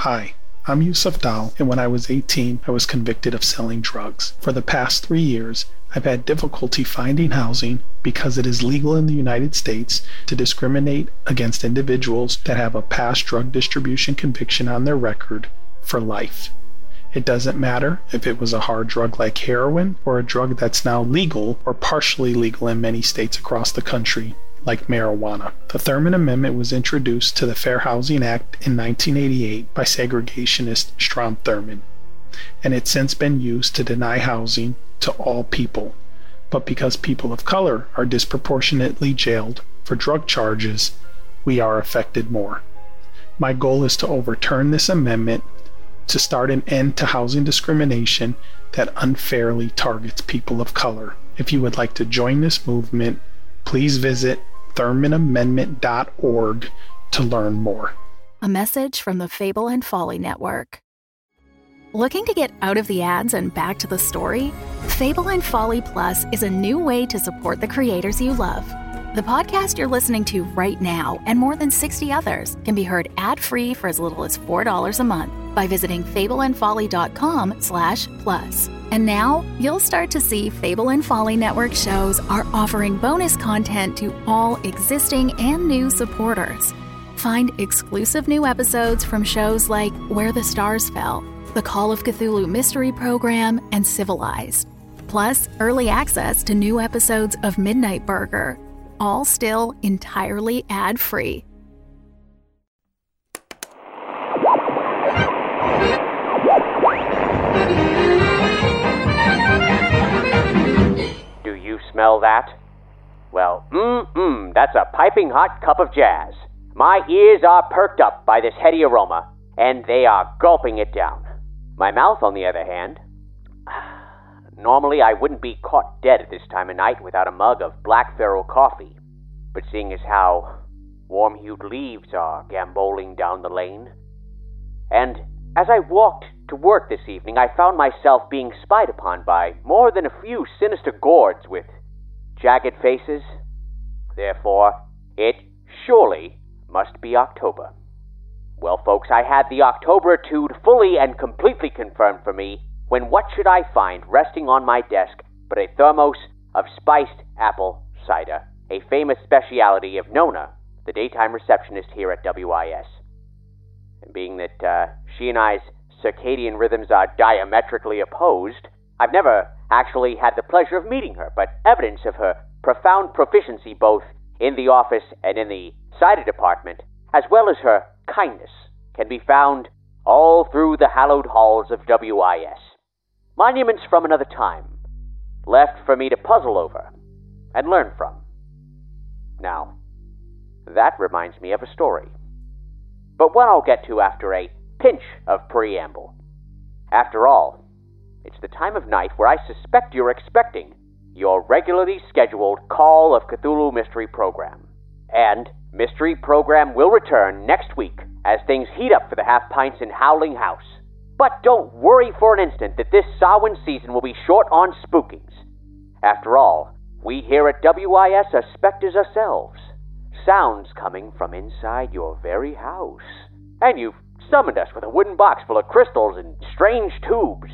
Hi, I'm Yusuf Dal, and when I was 18, I was convicted of selling drugs. For the past 3 years, I've had difficulty finding housing because it is legal in the United States to discriminate against individuals that have a past drug distribution conviction on their record for life. It doesn't matter if it was a hard drug like heroin or a drug that's now legal or partially legal in many states across the country, like marijuana. The Thurmond Amendment was introduced to the Fair Housing Act in 1988 by segregationist Strom Thurmond, and it's since been used to deny housing to all people. But because people of color are disproportionately jailed for drug charges, we are affected more. My goal is to overturn this amendment to start an end to housing discrimination that unfairly targets people of color. If you would like to join this movement, please visit ThurmondAmendment.org to learn more. A message from the Fable and Folly Network. Looking to get out of the ads and back to the story? Fable and Folly Plus is a new way to support the creators you love. The podcast you're listening to right now and more than 60 others can be heard ad-free for as little as $4 a month by visiting fableandfolly.com/plus. And now you'll start to see Fable and Folly Network shows are offering bonus content to all existing and new supporters. Find exclusive new episodes from shows like Where the Stars Fell, the Call of Cthulhu Mystery Program, and Civilized. Plus, early access to new episodes of Midnight Burger, all still entirely ad-free. Do you smell that? Well, that's a piping hot cup of jazz. My ears are perked up by this heady aroma, and they are gulping it down. My mouth, on the other hand, normally I wouldn't be caught dead at this time of night without a mug of Black Pharaoh coffee. But seeing as how warm-hued leaves are gamboling down the lane, and as I walked to work this evening, I found myself being spied upon by more than a few sinister gourds with jagged faces. Therefore, it surely must be October. Well, folks, I had the Octoberitude fully and completely confirmed for me when what should I find resting on my desk but a thermos of spiced apple cider, a famous speciality of Nona, the daytime receptionist here at WIS. And being that she and I's circadian rhythms are diametrically opposed, I've never actually had the pleasure of meeting her, but evidence of her profound proficiency both in the office and in the cider department, as well as her kindness, can be found all through the hallowed halls of WIS. Monuments from another time, left for me to puzzle over and learn from. Now, that reminds me of a story, but one I'll get to after a pinch of preamble. After all, it's the time of night where I suspect you're expecting your regularly scheduled Call of Cthulhu Mystery Program. And Mystery Program will return next week as things heat up for the half pints in Howling House. But don't worry for an instant that this Samhain season will be short on spookings. After all, we here at WIS are specters ourselves. Sounds coming from inside your very house. And you've summoned us with a wooden box full of crystals and strange tubes.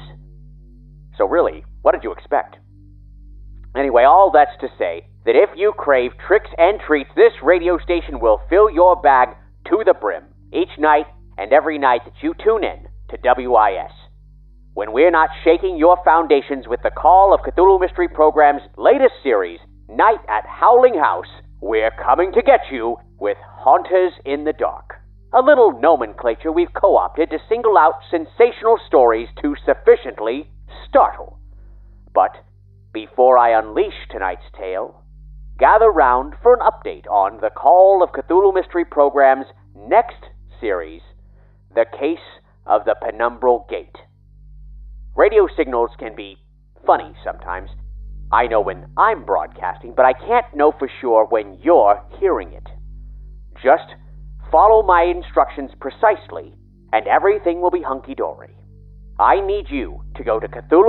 So really, what did you expect? Anyway, all that's to say that if you crave tricks and treats, this radio station will fill your bag to the brim each night and every night that you tune in to WIS. When we're not shaking your foundations with the Call of Cthulhu Mystery Program's latest series, Night at Howling House, we're coming to get you with Haunters in the Dark. A little nomenclature we've co-opted to single out sensational stories to sufficiently startle. But before I unleash tonight's tale, gather round for an update on the Call of Cthulhu Mystery Program's next series, The Case of the Penumbral Gate. Radio signals can be funny sometimes. I know when I'm broadcasting, but I can't know for sure when you're hearing it. Just follow my instructions precisely, and everything will be hunky-dory. I need you to go to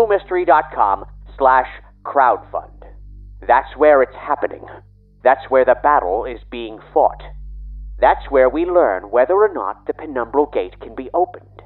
CthulhuMystery.com/crowdfund. That's where it's happening. That's where the battle is being fought. That's where we learn whether or not the Penumbral Gate can be opened.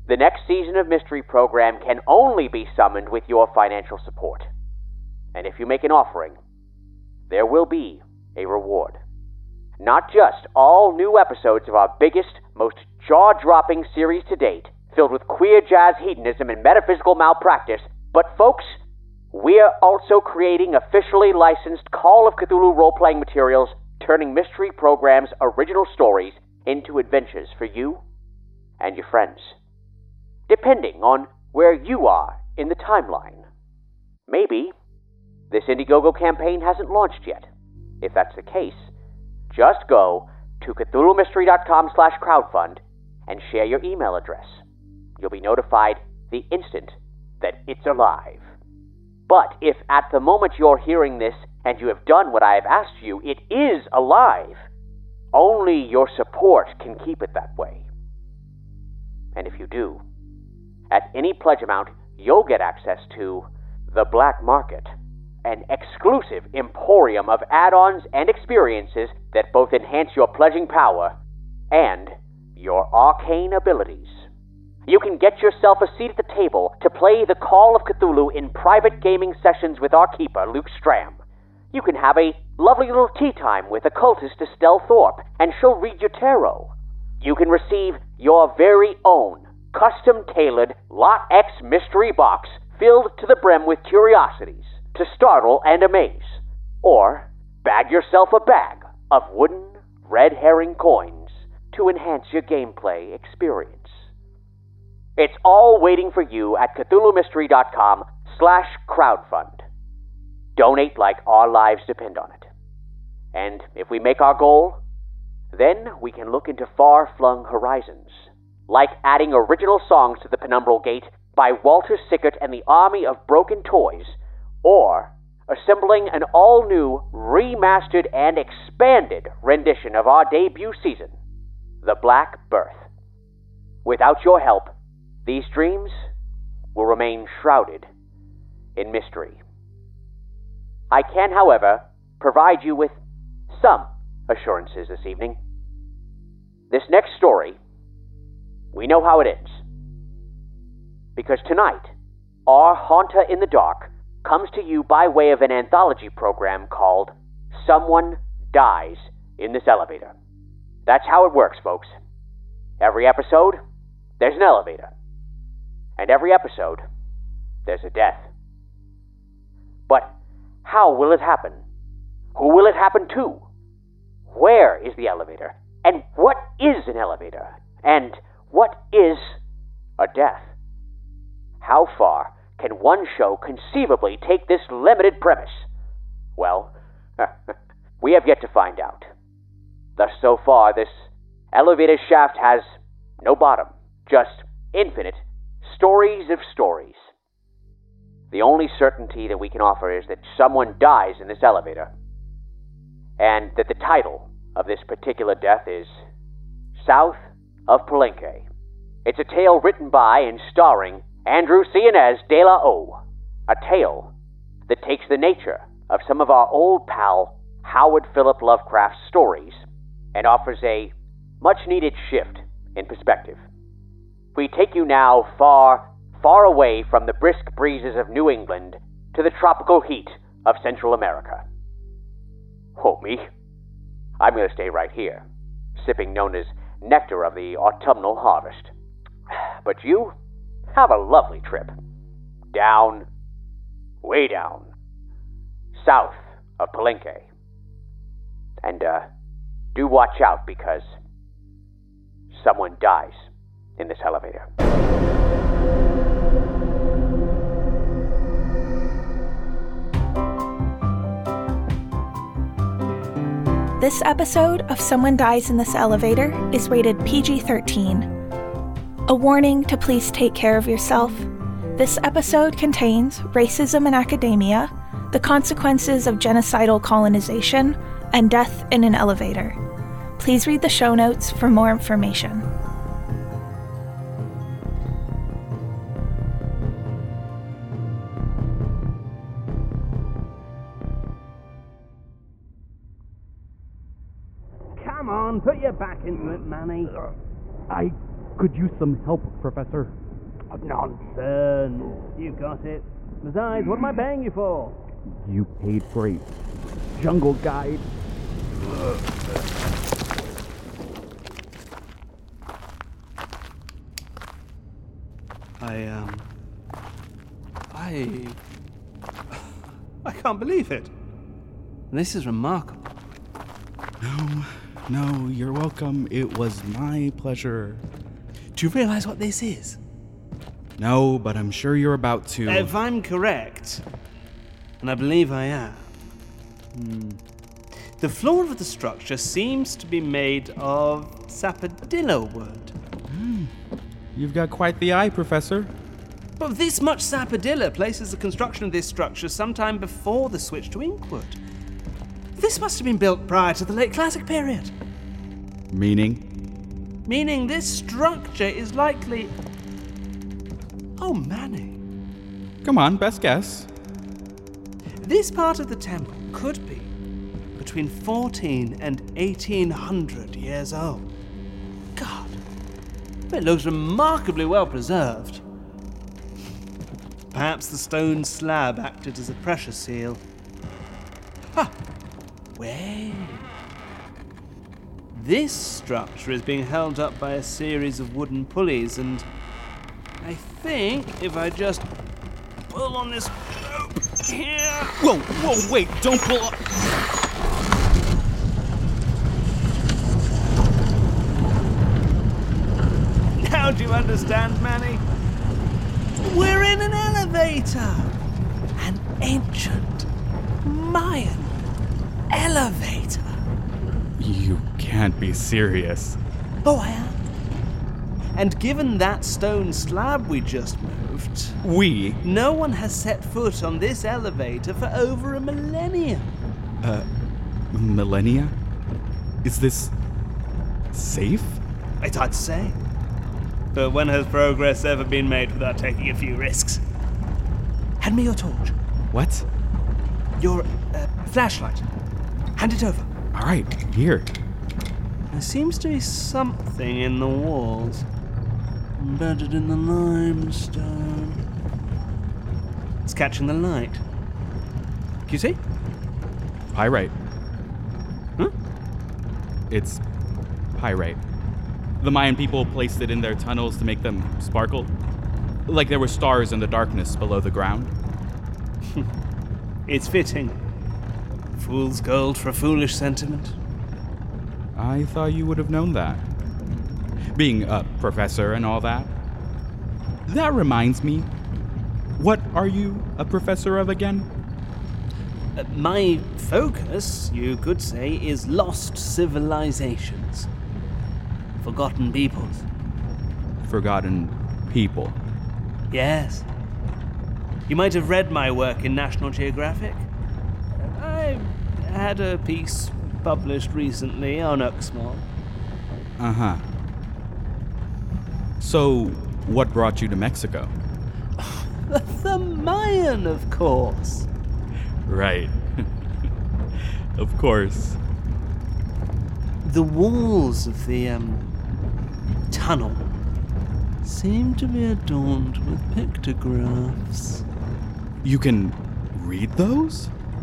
The next season of Mystery Program can only be summoned with your financial support. And if you make an offering, there will be a reward. Not just all new episodes of our biggest, most jaw-dropping series to date, filled with queer jazz hedonism and metaphysical malpractice, but folks, we're also creating officially licensed Call of Cthulhu role-playing materials, turning Mystery Program's original stories into adventures for you and your friends, depending on where you are in the timeline. Maybe this Indiegogo campaign hasn't launched yet. If that's the case, just go to CthulhuMystery.com/crowdfund and share your email address. You'll be notified the instant that it's alive. But if at the moment you're hearing this and you have done what I have asked you, it is alive, only your support can keep it that way. And if you do, at any pledge amount, you'll get access to the Black Market, an exclusive emporium of add-ons and experiences that both enhance your pledging power and your arcane abilities. You can get yourself a seat at the table to play the Call of Cthulhu in private gaming sessions with our keeper, Luke Stram. You can have a lovely little tea time with occultist Estelle Thorpe, and she'll read your tarot. You can receive your very own custom-tailored Lot X mystery box filled to the brim with curiosities to startle and amaze. Or bag yourself a bag of wooden red herring coins to enhance your gameplay experience. It's all waiting for you at CthulhuMystery.com/crowdfund. Donate like our lives depend on it. And if we make our goal, then we can look into far-flung horizons, like adding original songs to the Penumbral Gate by Walter Sickert and the Army of Broken Toys, or assembling an all-new, remastered, and expanded rendition of our debut season, The Black Birth. Without your help, these dreams will remain shrouded in mystery. I can, however, provide you with some assurances this evening. This next story, we know how it ends. Because tonight, our Haunter in the Dark comes to you by way of an anthology program called Someone Dies in This Elevator. That's how it works, folks. Every episode, there's an elevator. And every episode, there's a death. But how will it happen? Who will it happen to? Where is the elevator? And what is an elevator? And what is a death? How far can one show conceivably take this limited premise? Well, we have yet to find out. Thus, so far, this elevator shaft has no bottom, just infinite stories of stories. The only certainty that we can offer is that someone dies in this elevator, and that the title of this particular death is South of Palenque. It's a tale written by and starring Andrew Sionez de la O, a tale that takes the nature of some of our old pal Howard Philip Lovecraft's stories and offers a much-needed shift in perspective. We take you now far, far away from the brisk breezes of New England to the tropical heat of Central America. Oh, me? I'm going to stay right here, sipping Nona's nectar of the autumnal harvest. But you, have a lovely trip. Down, way down, south of Palenque. And, do watch out because someone dies in this elevator. This episode of Someone Dies in This Elevator is rated PG-13. A warning to please take care of yourself. This episode contains racism in academia, the consequences of genocidal colonization, and death in an elevator. Please read the show notes for more information. Come on, put your back into it, Manny. could use some help, Professor. Oh, nonsense. You got it. Besides, what am I paying you for? You paid for a jungle guide. I can't believe it. This is remarkable. No, you're welcome. It was my pleasure. Do you realize what this is? No, but I'm sure you're about to. If I'm correct, and I believe I am, the floor of the structure seems to be made of sapodilla wood. You've got quite the eye, Professor. But this much sapodilla places the construction of this structure sometime before the switch to inkwood. This must have been built prior to the late Classic period. Meaning? Meaning this structure is likely... Oh, Manny. Come on, best guess. This part of the temple could be between 14 and 1800 years old. God, it looks remarkably well preserved. Perhaps the stone slab acted as a pressure seal. Ha! Wait. This structure is being held up by a series of wooden pulleys, and I think if I just pull on this rope here... Whoa, wait, don't pull up. Now do you understand, Manny? We're in an elevator! An ancient Mayan elevator. You can't be serious. Oh, I am. And given that stone slab we just moved... We? No one has set foot on this elevator for over a millennium. Millennia? Is this... safe? It's hard to say. But when has progress ever been made without taking a few risks? Hand me your torch. What? Your flashlight. Hand it over. All right, here. There seems to be something in the walls. Embedded in the limestone. It's catching the light. Do you see? Pyrite. Huh? It's pyrite. The Mayan people placed it in their tunnels to make them sparkle. Like there were stars in the darkness below the ground. It's fitting. Fool's gold for a foolish sentiment. I thought you would have known that. Being a professor and all that. That reminds me. What are you a professor of again? My focus, you could say, is lost civilizations. Forgotten peoples. Forgotten people. Yes. You might have read my work in National Geographic. I had a piece published recently on Uxmal. Uh-huh. So, what brought you to Mexico? The Mayan, of course. Right. Of course. The walls of the, tunnel seem to be adorned with pictographs. You can read those?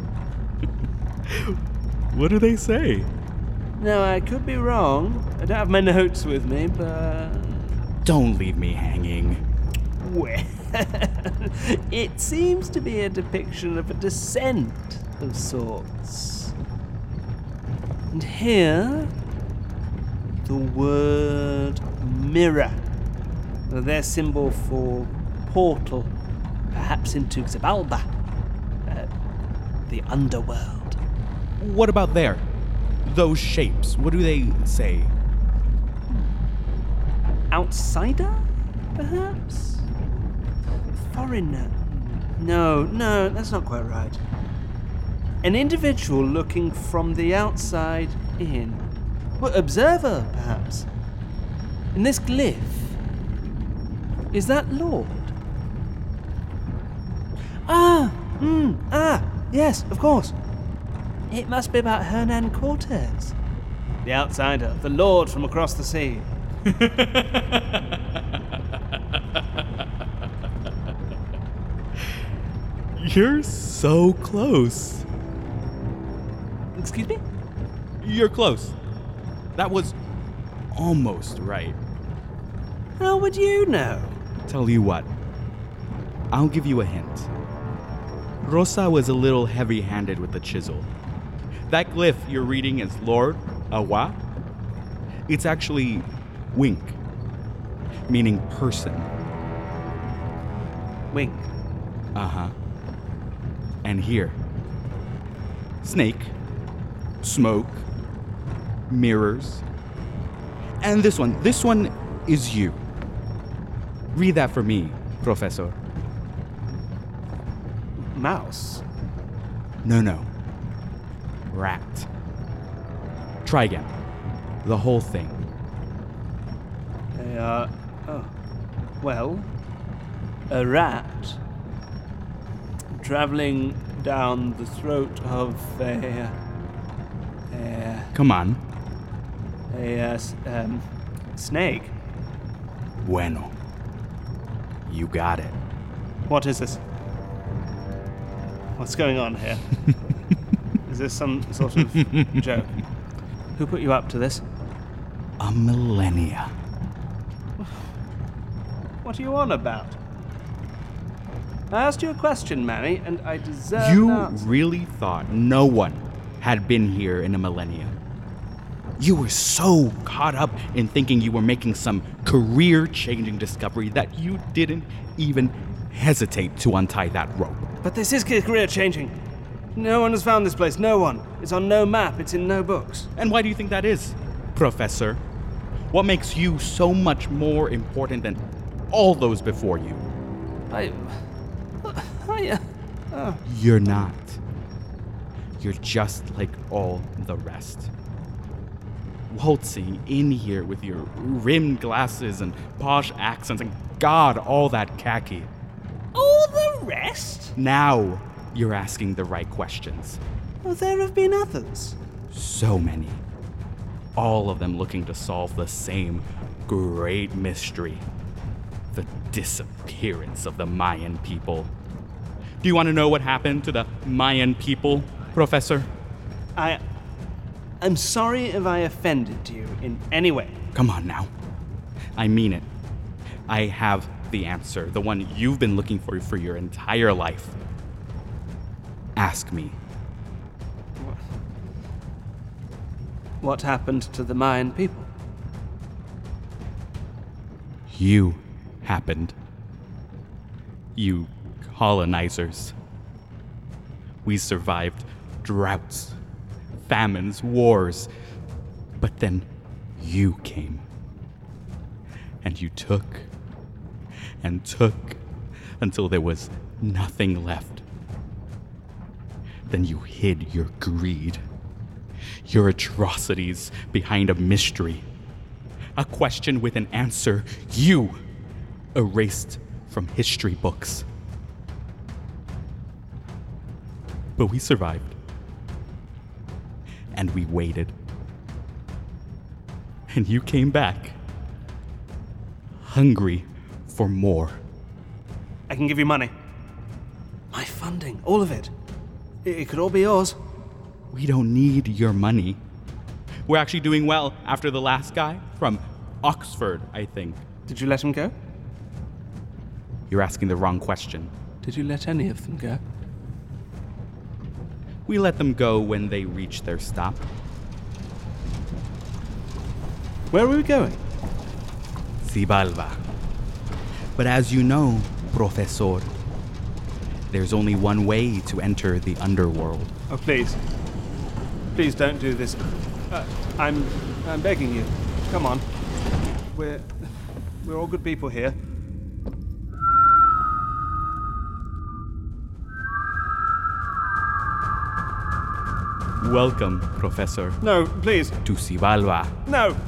What do they say? Now, I could be wrong. I don't have my notes with me, but... Don't leave me hanging. Well, it seems to be a depiction of a descent of sorts. And here, the word mirror. Their symbol for portal, perhaps into Xibalba, the underworld. What about there? Those shapes, what do they say? Outsider, perhaps? Foreigner. No, that's not quite right. An individual looking from the outside in. Well, observer, perhaps. In this glyph, is that Lord? Yes, of course. It must be about Hernan Cortez. The outsider, the Lord from across the sea. You're so close. Excuse me? You're close. That was almost right. How would you know? Tell you what, I'll give you a hint. Rosa was a little heavy-handed with the chisel. That glyph you're reading is Lord Awa. It's actually Wink, meaning person. Wink. Uh-huh. And here, snake, smoke, mirrors, and this one is you. Read that for me, Professor. Mouse. No. Rat. Try again. The whole thing. Well, a rat traveling down the throat of Come on. snake. Bueno. You got it. What is this? What's going on here? Is this some sort of joke? Who put you up to this? A millennia. What are you on about? I asked you a question, Manny, and I deserve You an answer. really thought no one had been here in a millennia? You were so caught up in thinking you were making some career-changing discovery that you didn't even hesitate to untie that rope. But this is career changing. No one has found this place. No one. It's on no map. It's in no books. And why do you think that is, Professor? What makes you so much more important than all those before you? You're not. You're just like all the rest. Waltzing in here with your rimmed glasses and posh accents and God, all that khaki. All the rest? Now you're asking the right questions. Oh, there have been others. So many. All of them looking to solve the same great mystery. The disappearance of the Mayan people. Do you want to know what happened to the Mayan people, Professor? I'm sorry if I offended you in any way. Come on now. I mean it. I have the answer, the one you've been looking for your entire life. Ask me. What happened to the Mayan people? You happened. You colonizers. We survived droughts, famines, wars. But then you came. And you took and took until there was nothing left. Then you hid your greed, your atrocities behind a mystery, a question with an answer you erased from history books. But we survived. And we waited. And you came back, hungry for more. I can give you money. My funding, all of it. It could all be yours. We don't need your money. We're actually doing well after the last guy from Oxford, I think. Did you let him go? You're asking the wrong question. Did you let any of them go? We let them go when they reach their stop. Where are we going? Xibalba. But as you know, Professor, there's only one way to enter the underworld. Oh, please. Please don't do this. I'm begging you. Come on. We're all good people here. Welcome, Professor, No, please. to Xibalba. No.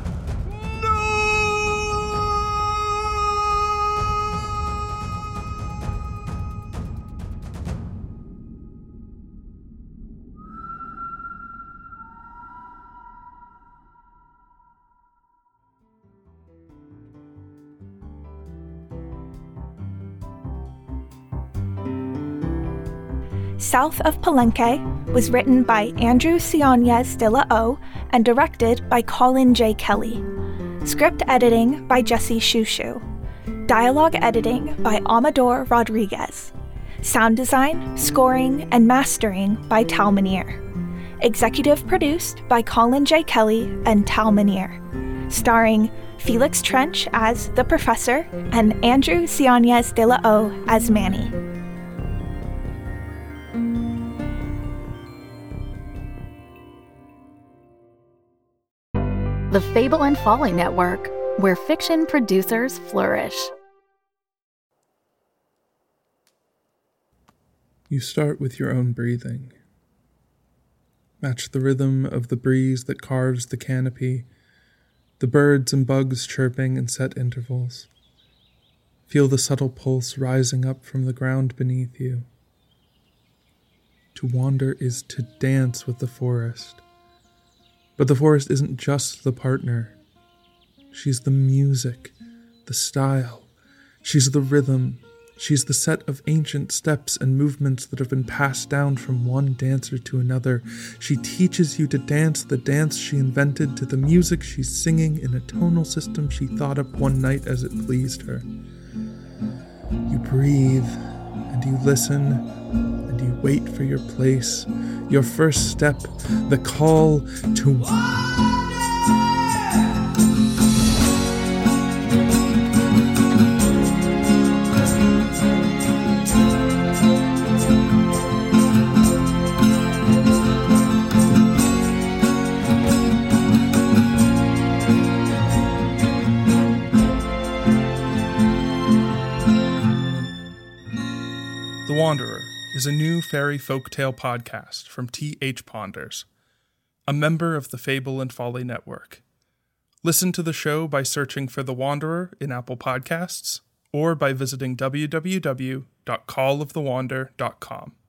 South of Palenque was written by Andrew Sionez de la O and directed by Colin J. Kelly. Script editing by Jesse Shushu. Dialogue editing by Amador Rodriguez. Sound design, scoring, and mastering by Tal Minear. Executive produced by Colin J. Kelly and Tal Minear. Starring Felix Trench as the Professor and Andrew Sionez de la O as Manny. The Fable and Folly Network, where fiction producers flourish. You start with your own breathing. Match the rhythm of the breeze that carves the canopy, the birds and bugs chirping in set intervals. Feel the subtle pulse rising up from the ground beneath you. To wander is to dance with the forest. But the forest isn't just the partner. She's the music, the style. She's the rhythm. She's the set of ancient steps and movements that have been passed down from one dancer to another. She teaches you to dance the dance she invented to the music she's singing in a tonal system she thought up one night as it pleased her. You breathe, and you listen, and you wait for your place, your first step, the call to... The Wanderer is a new fairy folktale podcast from T.H. Ponders, a member of the Fable and Folly Network. Listen to the show by searching for The Wanderer in Apple Podcasts or by visiting www.callofthewander.com.